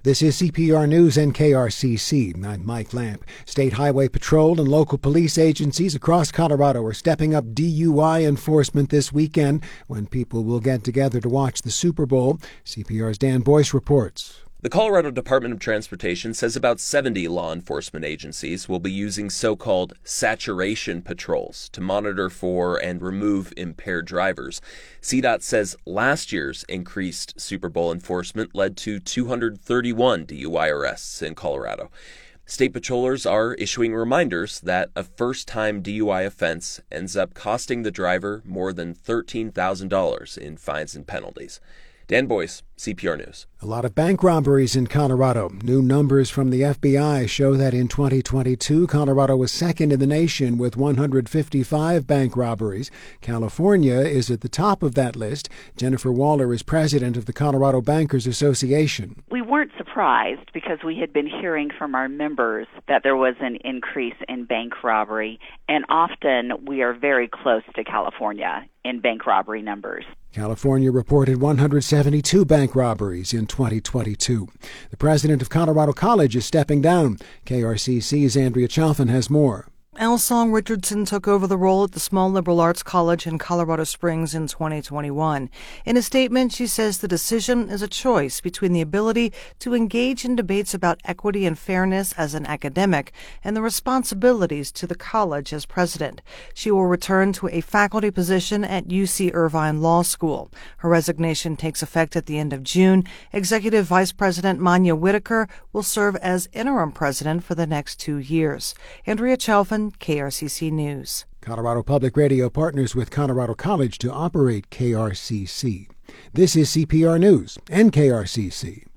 This is CPR News and KRCC. I'm Mike Lamp. State Highway Patrol and local police agencies across Colorado are stepping up DUI enforcement this weekend when people will get together to watch the Super Bowl. CPR's Dan Boyce reports. The Colorado Department of Transportation says about 70 law enforcement agencies will be using so-called saturation patrols to monitor for and remove impaired drivers. CDOT says last year's increased Super Bowl enforcement led to 231 DUI arrests in Colorado. State patrollers are issuing reminders that a first-time DUI offense ends up costing the driver more than $13,000 in fines and penalties. Dan Boyce, CPR News. A lot of bank robberies in Colorado. New numbers from the FBI show that in 2022, Colorado was second in the nation with 155 bank robberies. California is at the top of that list. Jennifer Waller is president of the Colorado Bankers Association. We weren't surprised because we had been hearing from our members that there was an increase in bank robbery, and often we are very close to California in bank robbery numbers. California reported 172 bank robberies in 2022. The president of Colorado College is stepping down. KRCC's Andrea Chalfin has more. Elsong Richardson took over the role at the small liberal arts college in Colorado Springs in 2021. In a statement, she says the decision is a choice between the ability to engage in debates about equity and fairness as an academic and the responsibilities to the college as president. She will return to a faculty position at UC Irvine Law School. Her resignation takes effect at the end of June. Executive Vice President Manya Whitaker will serve as interim president for the next 2 years. Andrea Chalfin, KRCC News. Colorado Public Radio partners with Colorado College to operate KRCC. This is CPR News and KRCC.